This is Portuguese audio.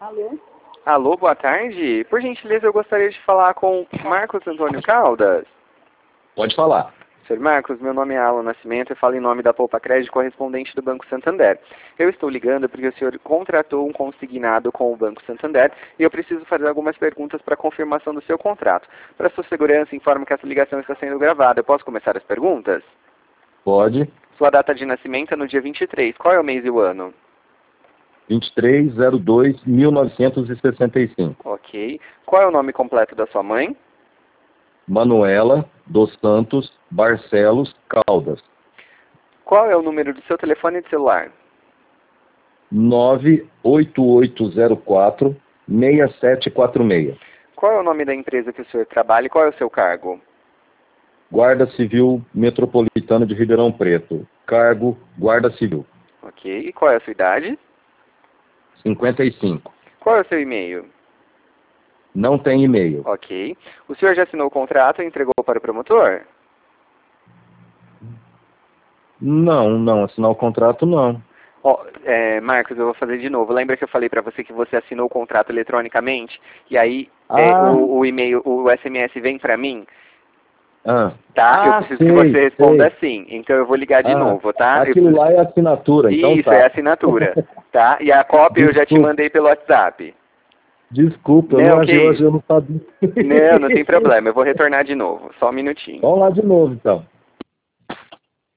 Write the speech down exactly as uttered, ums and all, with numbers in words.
Alô? Alô, boa tarde. Por gentileza, eu gostaria de falar com Marcos Antônio Caldas. Pode falar. senhor Marcos, meu nome é Alan Nascimento e falo em nome da Poupa Crédito, correspondente do Banco Santander. Eu estou ligando porque o senhor contratou um consignado com o Banco Santander e eu preciso fazer algumas perguntas para confirmação do seu contrato. Para sua segurança, informo que essa ligação está sendo gravada. Eu posso começar as perguntas? Pode. Sua data de nascimento é no dia vinte e três. Qual é o mês e o ano? vinte e três de zero dois de mil novecentos e sessenta e cinco. Ok. Qual é o nome completo da sua mãe? Manuela dos Santos Barcelos Caldas. Qual é o número do seu telefone de celular? nove oito oito zero quatro seis sete quatro seis. Qual é o nome da empresa que o senhor trabalha e qual é o seu cargo? Guarda Civil Metropolitano de Ribeirão Preto. Cargo Guarda Civil. Ok. E qual é a sua idade? cinquenta e cinco. Qual é o seu e-mail? Não tem e-mail. Ok. O senhor já assinou o contrato e entregou para o promotor? Não, não. Assinar o contrato, não. Ó, é, Marcos, eu vou fazer de novo. Lembra que eu falei para você que você assinou o contrato eletronicamente? E aí é, Ah. o, o e-mail, o S M S vem para mim? Ah, Tá? eu ah, preciso sei, que você responda sei. sim. Então eu vou ligar de Ah, novo, tá? aquilo Eu preciso... lá é assinatura, então Isso, tá. é assinatura. Tá? E a cópia eu já te Desculpa. mandei pelo WhatsApp. Desculpa, eu Não, não, que eu, isso? eu não sabia. Não, não tem problema. Eu vou retornar de novo. Só um minutinho. Vamos lá de novo, então.